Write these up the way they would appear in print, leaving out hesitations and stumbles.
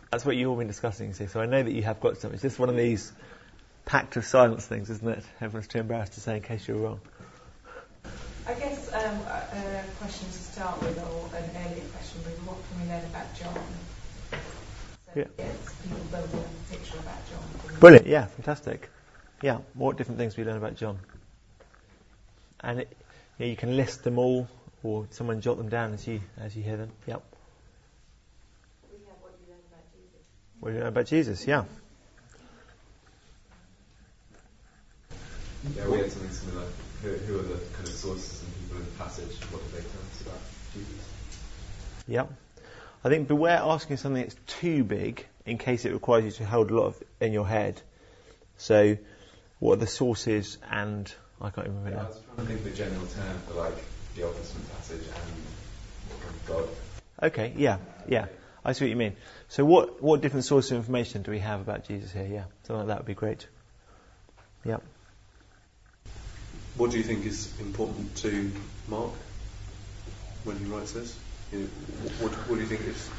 That's what you've all been discussing, you see. So I know that you have got something. It's just one of these pact of silence things, isn't it? Everyone's too embarrassed to say in case you're wrong. I guess a question to start with, or an earlier question, was what can we learn about John? So Yeah. it's people building a picture about John. Brilliant, yeah, fantastic. Yeah, what different things we learn about John? And you can list them all, or someone jot them down as you hear them. Yep. We have what you learn about Jesus. What do you know about Jesus? Yeah. Yeah, we had something similar. Who are the kind of sources and people in the passage? What do they tell us about Jesus? Yep. I think beware asking something that's too big, in case it requires you to hold a lot of in your head. So, what are the sources? And I can't even remember. I was trying to think of a general term for like the Old Testament passage and God. Okay. Yeah. I see what you mean. So, what different sources of information do we have about Jesus here? Yeah, something like that would be great. Yep. What do you think is important to Mark when he writes this? You know, what do you think is?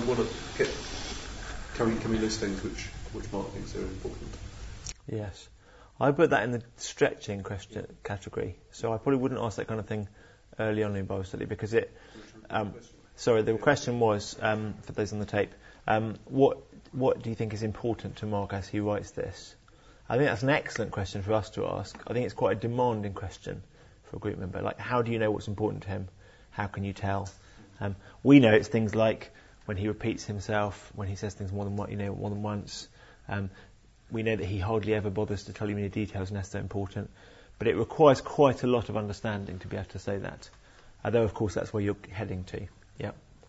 Can we list things which Mark thinks are important? Yes. I put that in the stretching question category. So I probably wouldn't ask that kind of thing early on in Bible study because it. Sorry, the question was for those on the tape. What do you think is important to Mark as he writes this? I think that's an excellent question for us to ask. I think it's quite a demanding question for a group member. Like, how do you know what's important to him? How can you tell? We know it's things like when he repeats himself, when he says things more than once. We know that he hardly ever bothers to tell you any details, and that's so important. But it requires quite a lot of understanding to be able to say that. Although, of course, that's where you're heading to. Yeah.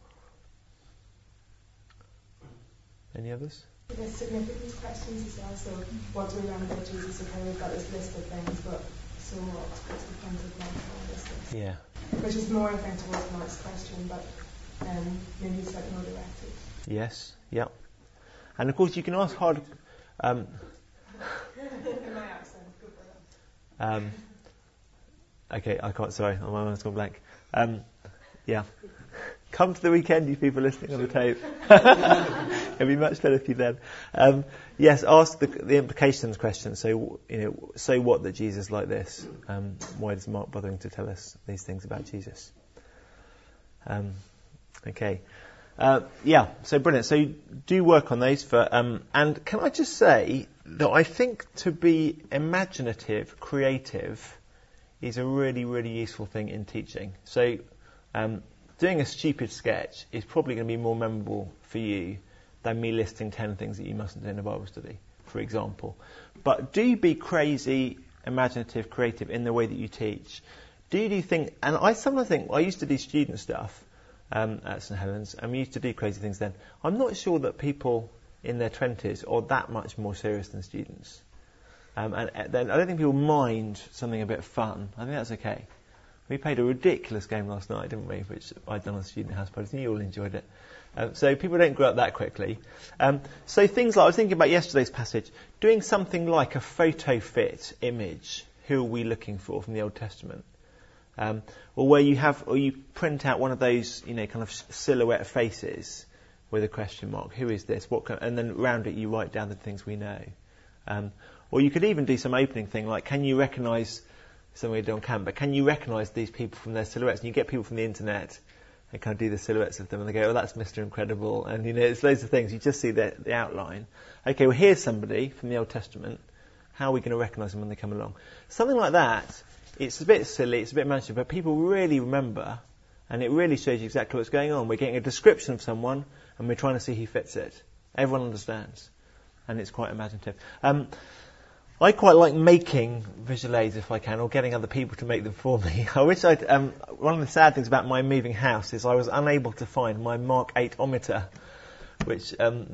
Any others? There's significance questions as well. So, what do we learn about Jesus? Okay, we've got this list of things, but so what's the point of knowing all this list? Yeah. Which is more, I think, towards Mark's question, but maybe slightly more directed. Yes. Yeah. And of course, you can ask hard. My accent, good for them. Okay, I can't. Sorry, my mind's gone blank. Yeah. Come to the weekend, you people listening on the tape. It'll be much better for you then. Yes, ask the implications question. So, so what that Jesus is like this? Why is Mark bothering to tell us these things about Jesus? Okay. Yeah, so brilliant. So do work on those and can I just say that I think to be imaginative, creative, is a really, really useful thing in teaching. So, doing a stupid sketch is probably going to be more memorable for you than me listing 10 things that you mustn't do in a Bible study, for example. But do be crazy, imaginative, creative in the way that you teach. Do you think, and I sometimes think, I used to do student stuff at St Helens, and we used to do crazy things then. I'm not sure that people in their 20s are that much more serious than students. And then I don't think people mind something a bit fun. I think that's okay. We played a ridiculous game last night, didn't we? Which I'd done on student house parties, and you all enjoyed it. So people don't grow up that quickly. So things like, I was thinking about yesterday's passage, doing something like a photo fit image. Who are we looking for from the Old Testament? Or where you print out one of those, kind of silhouette faces with a question mark. Who is this? And then around it you write down the things we know. Or you could even do some opening thing like, can you recognise, something we do on camp, but can you recognise these people from their silhouettes? And you get people from the internet and kind of do the silhouettes of them, and they go, oh, that's Mr. Incredible. And, it's loads of things. You just see the outline. Okay, well, here's somebody from the Old Testament. How are we going to recognise them when they come along? Something like that. It's a bit silly, it's a bit imaginative, but people really remember, and it really shows you exactly what's going on. We're getting a description of someone, and we're trying to see who fits it. Everyone understands, and it's quite imaginative. I quite like making visual aids if I can, or getting other people to make them for me. I wish I'd. One of the sad things about my moving house is I was unable to find my Mark 8-ometer, which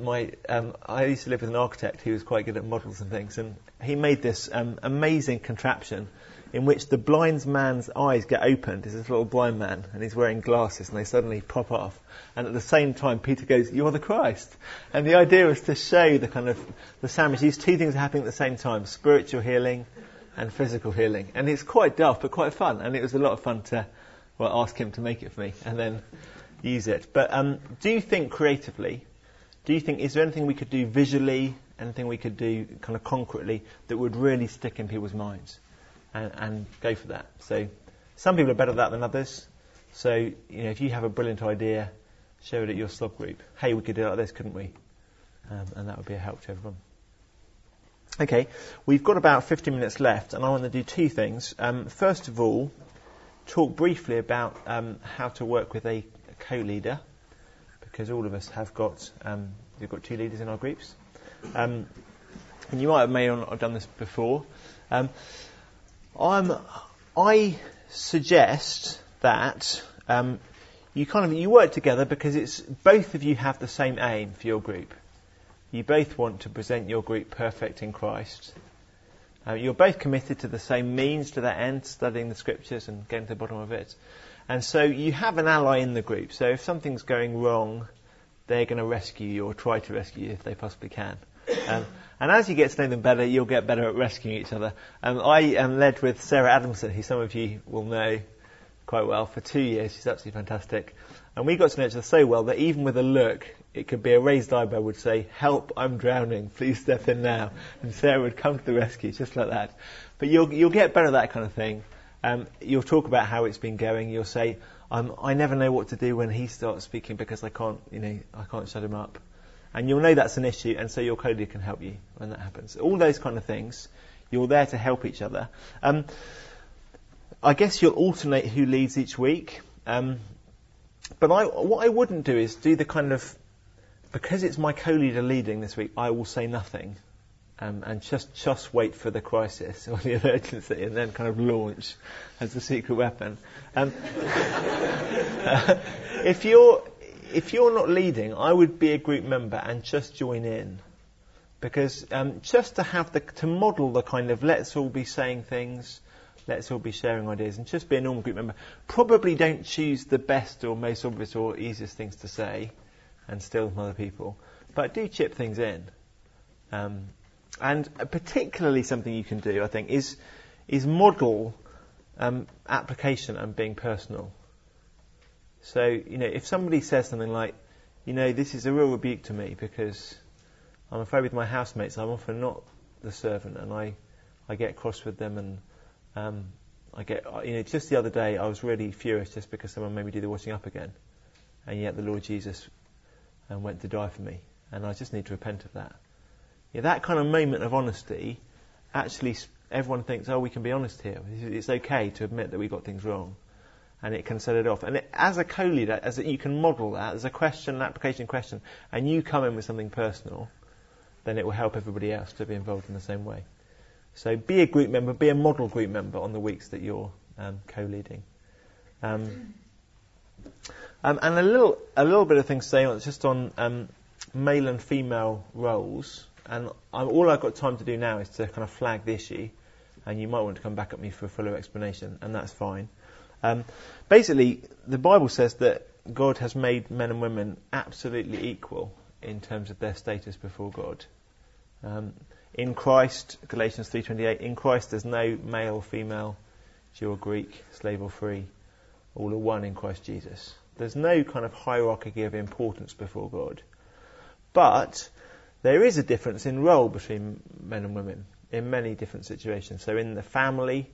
I used to live with an architect who was quite good at models and things, and he made this amazing contraption in which the blind man's eyes get opened. He's this little blind man, and he's wearing glasses, and they suddenly pop off. And at the same time, Peter goes, "You're the Christ." And the idea was to show the sandwich. These two things are happening at the same time: spiritual healing and physical healing. And it's quite daft, but quite fun. And it was a lot of fun to ask him to make it for me, and then use it. But do think creatively. do you think, is there anything we could do visually, anything we could do kind of concretely that would really stick in people's minds? And go for that. So some people are better at that than others. So, if you have a brilliant idea, share it at your slob group. Hey, we could do it like this, couldn't we? And that would be a help to everyone. Okay, we've got about 15 minutes left, and I want to do two things. First of all, talk briefly about how to work with a co-leader, because all of us have got, we've got two leaders in our groups. And you might have may or not have done this before. I suggest that you work together because it's both of you have the same aim for your group. You both want to present your group perfect in Christ. You're both committed to the same means to that end, studying the scriptures and getting to the bottom of it. And so you have an ally in the group. So if something's going wrong, they're going to rescue you or try to rescue you if they possibly can. And as you get to know them better, you'll get better at rescuing each other. I am led with Sarah Adamson, who some of you will know quite well, for 2 years. She's absolutely fantastic. And we got to know each other so well that even with a look, it could be a raised eyebrow would say, "Help, I'm drowning, please step in now." And Sarah would come to the rescue, just like that. But you'll get better at that kind of thing. You'll talk about how it's been going. You'll say, I never know what to do when he starts speaking because I can't shut him up. And you'll know that's an issue, and so your co-leader can help you when that happens. All those kind of things, you're there to help each other. I guess you'll alternate who leads each week. But what I wouldn't do is do the kind of, because it's my co-leader leading this week, I will say nothing. And just wait for the crisis or the emergency and then kind of launch as the secret weapon. If you're not leading, I would be a group member and just join in. Because just to model the kind of let's all be saying things, let's all be sharing ideas, and just be a normal group member. Probably don't choose the best or most obvious or easiest things to say and steal from other people. But do chip things in. And particularly something you can do, I think, is model application and being personal. So, if somebody says something like, this is a real rebuke to me because I'm afraid with my housemates I'm often not the servant and I get cross with them and I get, just the other day I was really furious just because someone made me do the washing up again. And yet the Lord Jesus went to die for me. And I just need to repent of that. That kind of moment of honesty, actually everyone thinks, we can be honest here. It's okay to admit that we got things wrong. And it can set it off. And as a co-leader, you can model that as a question, an application question, and you come in with something personal, then it will help everybody else to be involved in the same way. So be a group member, be a model group member on the weeks that you're co-leading. And a little bit of things to say just on male and female roles. And all I've got time to do now is to kind of flag the issue, and you might want to come back at me for a fuller explanation, and that's fine. Basically, the Bible says that God has made men and women absolutely equal in terms of their status before God. In Christ, Galatians 3:28, in Christ there's no male, female, Jew or Greek, slave or free, all are one in Christ Jesus. There's no kind of hierarchy of importance before God. But there is a difference in role between men and women in many different situations. So in the family,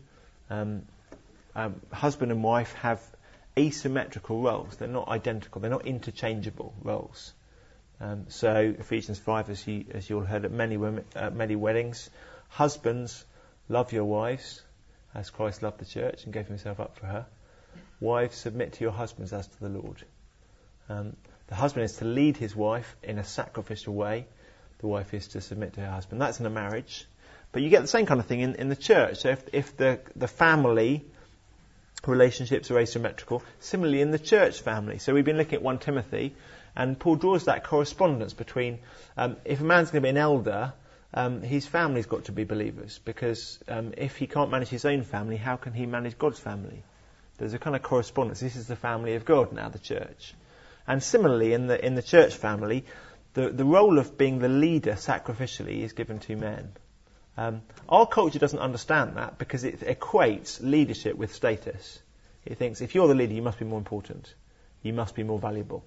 husband and wife have asymmetrical roles. They're not identical. They're not interchangeable roles. So Ephesians 5, as you all heard at many weddings, husbands, love your wives as Christ loved the church and gave himself up for her. Wives, submit to your husbands as to the Lord. The husband is to lead his wife in a sacrificial way. The wife is to submit to her husband. That's in a marriage. But you get the same kind of thing in the church. So if the family relationships are asymmetrical, similarly in the church family. So we've been looking at 1 Timothy, and Paul draws that correspondence between, if a man's going to be an elder, his family's got to be believers, because if he can't manage his own family, how can he manage God's family? There's a kind of correspondence. This is the family of God now, the church. And similarly, in the church family, the role of being the leader sacrificially is given to men. Our culture doesn't understand that because it equates leadership with status. It thinks if you're the leader, you must be more important. You must be more valuable.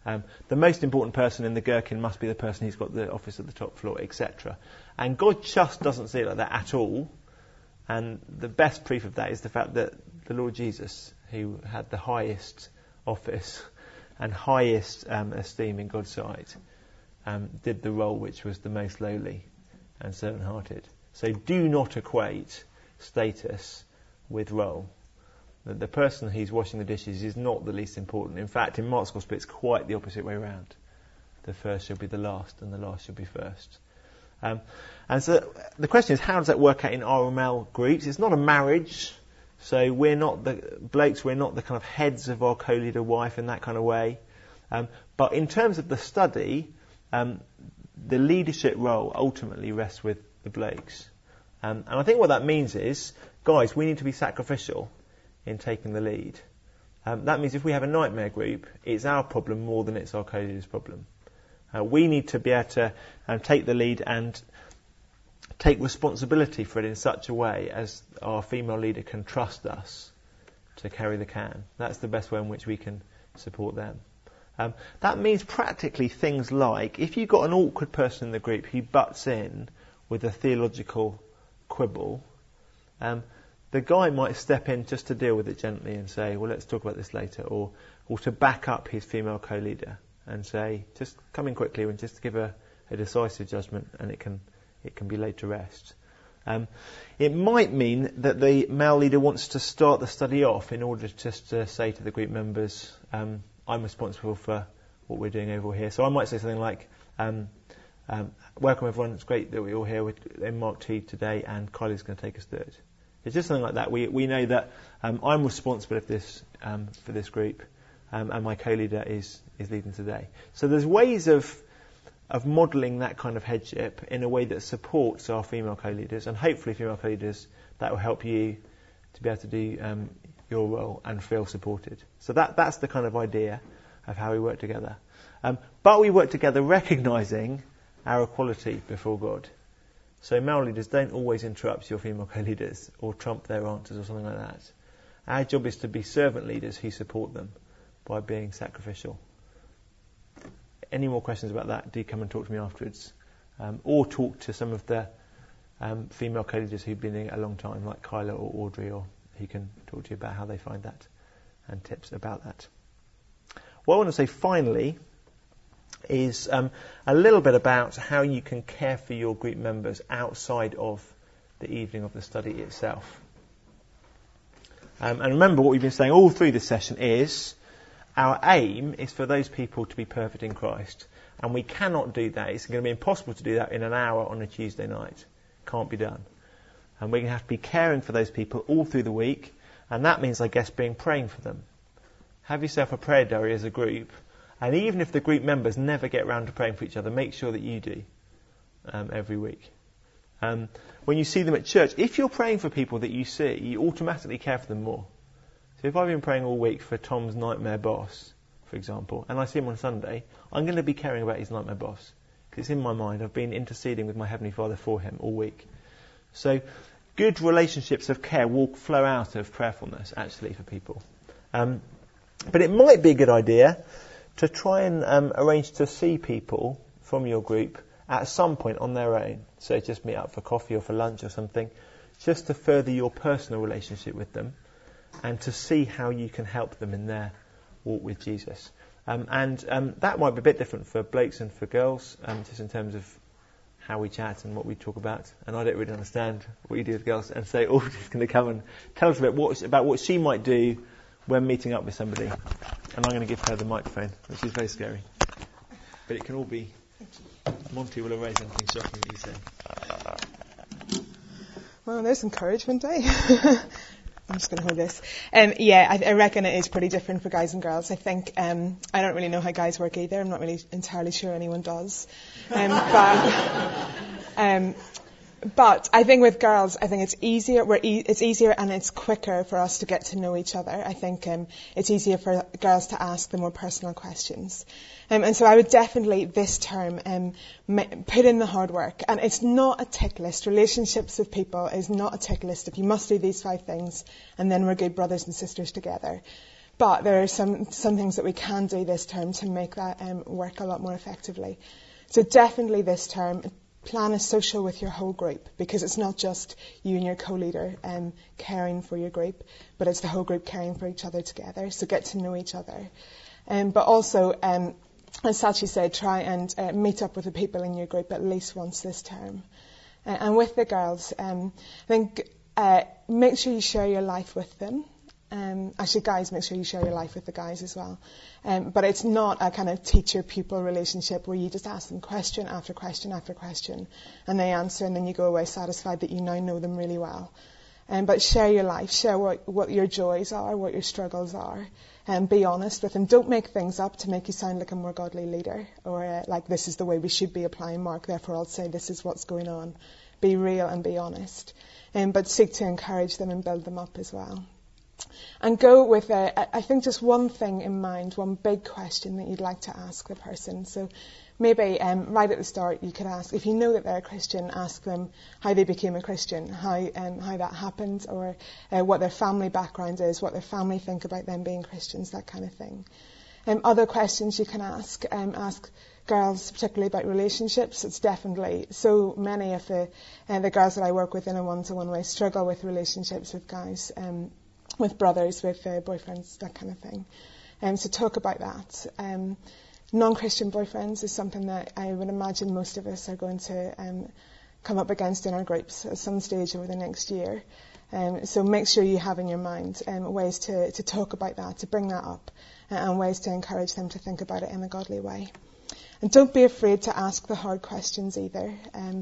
The most important person in the gherkin must be the person who's got the office at the top floor, etc. And God just doesn't see it like that at all. And the best proof of that is the fact that the Lord Jesus, who had the highest office and highest esteem in God's sight, did the role which was the most lowly and servant-hearted. So do not equate status with role. The person who's washing the dishes is not the least important. In fact, in Mark's Gospel, it's quite the opposite way around. The first shall be the last, and the last shall be first. And so the question is, how does that work out in RML groups? It's not a marriage, so we're not the blokes, we're not the kind of heads of our co-leader wife in that kind of way. But in terms of the study, the leadership role ultimately rests with the blokes. And I think what that means is, guys, we need to be sacrificial in taking the lead. That means if we have a nightmare group, it's our problem more than it's our co-leader's problem. We need to be able to take the lead and take responsibility for it in such a way as our female leader can trust us to carry the can. That's the best way in which we can support them. That means practically things like, if you've got an awkward person in the group who butts in with a theological quibble, the guy might step in just to deal with it gently and say, well, let's talk about this later, or to back up his female co-leader and say, just come in quickly and just give a decisive judgment, and it can be laid to rest. It might mean that the male leader wants to start the study off in order just to say to the group members, I'm responsible for what we're doing over here. So I might say something like, welcome everyone, it's great that we're all here in Mark 2 today, and Kylie's going to take us through it. It's just something like that. We know that I'm responsible for this group, and my co-leader is leading today. So there's ways of modelling that kind of headship in a way that supports our female co-leaders, and hopefully female co-leaders, that will help you to be able to do your role and feel supported. So that's the kind of idea of how we work together. But we work together recognising our equality before God. So male leaders, don't always interrupt your female co-leaders or trump their answers or something like that. Our job is to be servant leaders who support them by being sacrificial. Any more questions about that, do come and talk to me afterwards. Or talk to some of the female co-leaders who've been in it a long time, like Kyla or Audrey, or who can talk to you about how they find that and tips about that. What I want to say finally is a little bit about how you can care for your group members outside of the evening of the study itself. And remember, what we've been saying all through this session is our aim is for those people to be perfect in Christ. And we cannot do that. It's going to be impossible to do that in an hour on a Tuesday night. Can't be done. And we're going to have to be caring for those people all through the week. And that means, I guess, praying for them. Have yourself a prayer diary as a group. And even if the group members never get round to praying for each other, make sure that you do every week. When you see them at church, if you're praying for people that you see, you automatically care for them more. So if I've been praying all week for Tom's nightmare boss, for example, and I see him on Sunday, I'm going to be caring about his nightmare boss. Because it's in my mind. I've been interceding with my Heavenly Father for him all week. So good relationships of care will flow out of prayerfulness, actually, for people. But it might be a good idea to try and arrange to see people from your group at some point on their own. So just meet up for coffee or for lunch or something, just to further your personal relationship with them and to see how you can help them in their walk with Jesus. And that might be a bit different for blokes and for girls, just in terms of how we chat and what we talk about. And I don't really understand what you do with girls. And so Audrey's going to come and tell us a bit about what she might do when meeting up with somebody. And I'm going to give her the microphone, which is very scary. But it can all be... Monty will erase anything shocking that you say. Well, there's encouragement, eh? I'm just going to hold this. I reckon it is pretty different for guys and girls. I think, I don't really know how guys work either. I'm not really entirely sure anyone does. But I think with girls, I think it's easier. It's easier and it's quicker for us to get to know each other. I think it's easier for girls to ask the more personal questions. And so I would definitely this term put in the hard work. And it's not a tick list. Relationships with people is not a tick list. If you must do these 5 things, and then we're good brothers and sisters together. But there are some things that we can do this term to make that work a lot more effectively. So definitely this term, plan a social with your whole group, because it's not just you and your co-leader caring for your group, but it's the whole group caring for each other together. So get to know each other. But also, as Sachi said, try and meet up with the people in your group at least once this term. And with the girls, I think make sure you share your life with them. Actually, guys, make sure you share your life with the guys as well. But it's not a kind of teacher-pupil relationship where you just ask them question after question after question, and they answer, and then you go away satisfied that you now know them really well. But share your life, share what your joys are, what your struggles are, and be honest with them. Don't make things up to make you sound like a more godly leader, or like this is the way we should be applying Mark, therefore I'll say this is what's going on. Be real and be honest. But seek to encourage them and build them up as well. And go with, I think, just one thing in mind, one big question that you'd like to ask the person. So maybe right at the start you could ask, if you know that they're a Christian, ask them how they became a Christian, how that happened, or what their family background is, what their family think about them being Christians, that kind of thing. Other questions you can ask girls, particularly about relationships. It's definitely so many of the girls that I work with in a one-to-one way struggle with relationships with guys. With brothers, with boyfriends, that kind of thing. So talk about that. Non-Christian boyfriends is something that I would imagine most of us are going to come up against in our groups at some stage over the next year. So make sure you have in your mind ways to talk about that, to bring that up, and ways to encourage them to think about it in a godly way. And don't be afraid to ask the hard questions either.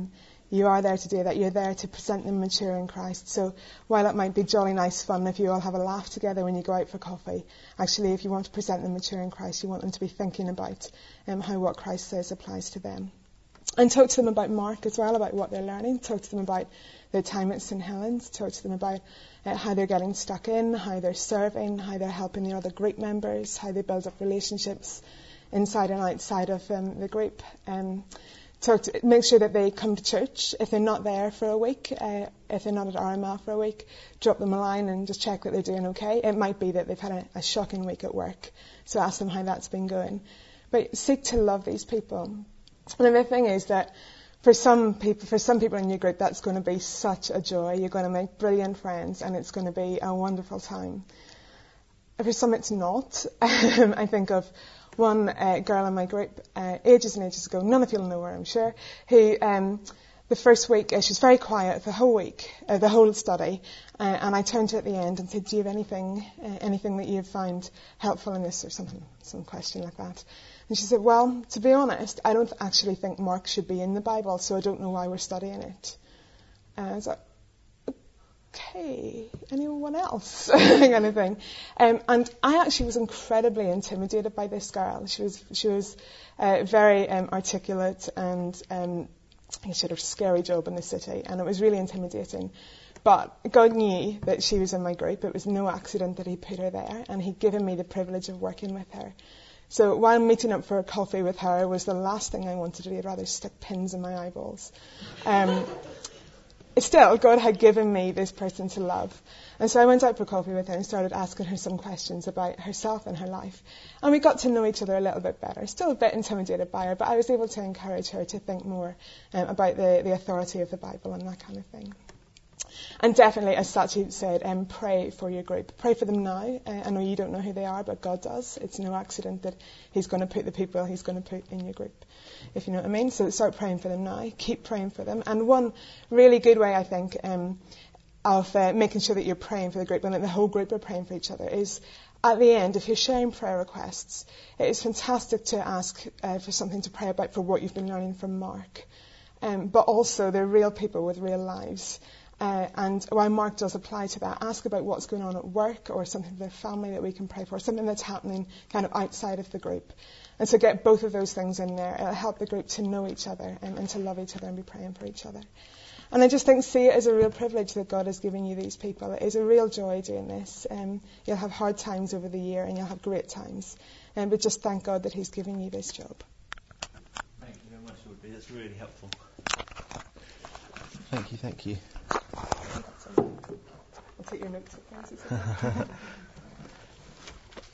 You are there to do that. You're there to present them mature in Christ. So while it might be jolly nice fun if you all have a laugh together when you go out for coffee, actually if you want to present them mature in Christ, you want them to be thinking about how what Christ says applies to them. And talk to them about Mark as well, about what they're learning. Talk to them about their time at St. Helens. Talk to them about how they're getting stuck in, how they're serving, how they're helping the other group members, how they build up relationships inside and outside of the group. Make sure that they come to church. If they're not there for a week, if they're not at RML for a week, drop them a line and just check that they're doing okay. It might be that they've had a shocking week at work, so ask them how that's been going. But seek to love these people. And the thing is that for some people in your group, that's going to be such a joy. You're going to make brilliant friends, and it's going to be a wonderful time. For some, it's not. I think of one girl in my group ages and ages ago, none of you'll know her, I'm sure, who the first week, she was very quiet the whole week, the whole study, and I turned to her at the end and said, do you have anything that you found helpful in this, or some question like that? And she said, well, to be honest, I don't actually think Mark should be in the Bible, so I don't know why we're studying it. And I was like, okay, anyone else? kind of thing. And I actually was incredibly intimidated by this girl. She was very articulate, and she had a scary job in the city, and it was really intimidating. But God knew that she was in my group. It was no accident that He put her there, and He'd given me the privilege of working with her. So while meeting up for a coffee with her was the last thing I wanted to do. I'd rather stick pins in my eyeballs. Still, God had given me this person to love. And so I went out for coffee with her and started asking her some questions about herself and her life. And we got to know each other a little bit better. Still a bit intimidated by her, but I was able to encourage her to think more about the authority of the Bible and that kind of thing. And definitely, as Sachi said, pray for your group. Pray for them now. I know you don't know who they are, but God does. It's no accident that He's going to put the people He's going to put in your group, if you know what I mean. So start praying for them now. Keep praying for them. And one really good way, I think, of making sure that you're praying for the group and that the whole group are praying for each other is, at the end, if you're sharing prayer requests, it is fantastic to ask for something to pray about for what you've been learning from Mark. But also, they're real people with real lives. And while Mark does apply to that, ask about what's going on at work or something in their family that we can pray for, something that's happening kind of outside of the group. And so get both of those things in there. It'll help the group to know each other and to love each other and be praying for each other. And I just think, see it as a real privilege that God has given you these people. It is a real joy doing this. You'll have hard times over the year and you'll have great times. But just thank God that He's given you this job. Thank you very much, Audrey. That's really helpful. Thank you. I'll take your notes.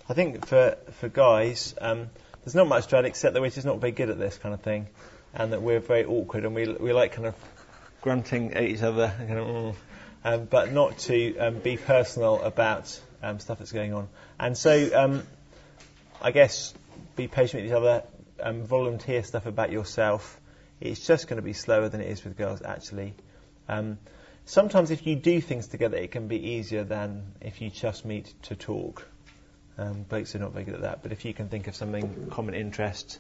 I think for guys, there's not much to add except that we're just not very good at this kind of thing, and that we're very awkward and we like kind of grunting at each other, kind of, but not to be personal about stuff that's going on. And so, I guess, be patient with each other, volunteer stuff about yourself. It's just going to be slower than it is with girls, actually. Sometimes if you do things together, it can be easier than if you just meet to talk. Blokes are not very good at that, but if you can think of something, common interest,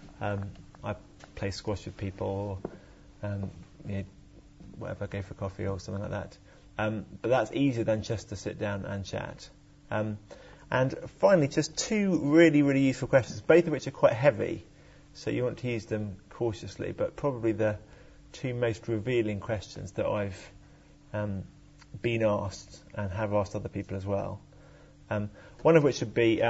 I play squash with people, or whatever, go for coffee or something like that. But that's easier than just to sit down and chat. And finally, just two really, really useful questions, both of which are quite heavy, so you want to use them cautiously, but probably the two most revealing questions that I've been asked and have asked other people as well. One of which would be,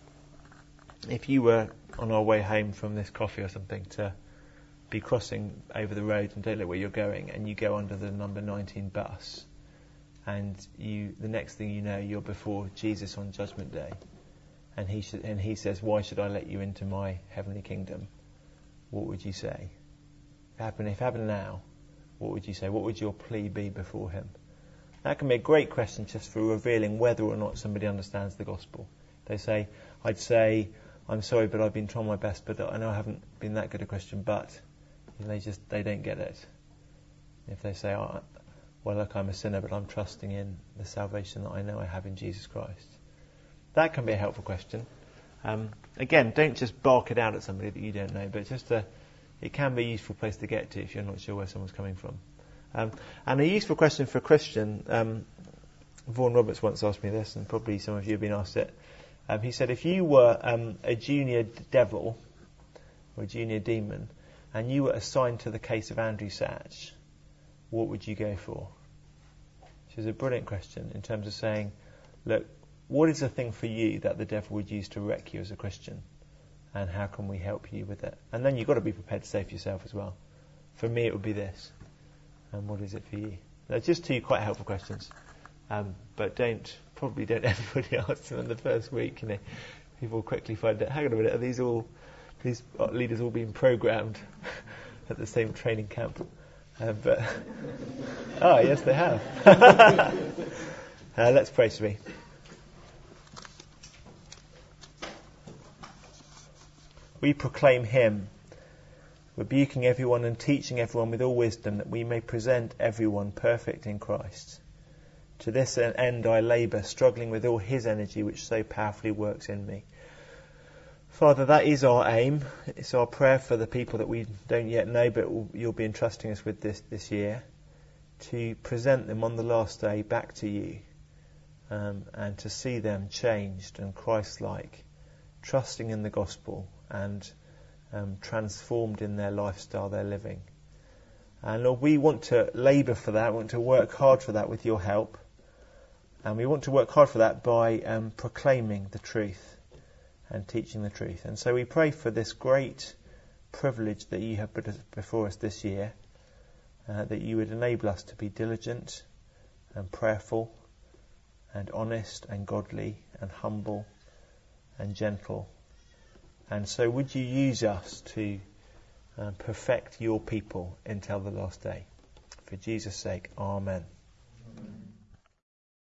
if you were on our way home from this coffee or something, to be crossing over the road and don't know where you're going, and you go under the number 19 bus, and the next thing you know, you're before Jesus on Judgment Day, and he says, "Why should I let you into my heavenly kingdom?" What would you say? If it happened now, what would you say? What would your plea be before him? That can be a great question just for revealing whether or not somebody understands the gospel. I'd say, "I'm sorry, but I've been trying my best, but I know I haven't been that good a Christian," but they don't get it. If they say, "Well, look, I'm a sinner, but I'm trusting in the salvation that I know I have in Jesus Christ," that can be a helpful question. Again, don't just bark it out at somebody that you don't know, but it can be a useful place to get to if you're not sure where someone's coming from. And a useful question for a Christian, Vaughan Roberts once asked me this, and probably some of you have been asked it. He said, if you were a junior devil or a junior demon, and you were assigned to the case of Andrew Satch, what would you go for? Which is a brilliant question in terms of saying, look, what is the thing for you that the devil would use to wreck you as a Christian? And how can we help you with it? And then you've got to be prepared to say for yourself as well. For me, it would be this. And what is it for you? They're just two quite helpful questions. But don't everybody ask them in the first week. People quickly find out, hang on a minute, are these leaders all being programmed at the same training camp? Yes, they have. Let's pray, shall we? We proclaim him, rebuking everyone and teaching everyone with all wisdom, that we may present everyone perfect in Christ. To this end I labour, struggling with all his energy which so powerfully works in me. Father, that is our aim. It's our prayer for the people that we don't yet know, but you'll be entrusting us with this year, to present them on the last day back to you, and to see them changed and Christ-like, trusting in the gospel and transformed in their lifestyle, their living. And Lord, we want to labour for that, we want to work hard for that with your help. And we want to work hard for that by proclaiming the truth and teaching the truth. And so we pray for this great privilege that you have put before us this year, that you would enable us to be diligent and prayerful and honest and godly and humble and gentle. And so would you use us to perfect your people until the last day. For Jesus' sake, Amen.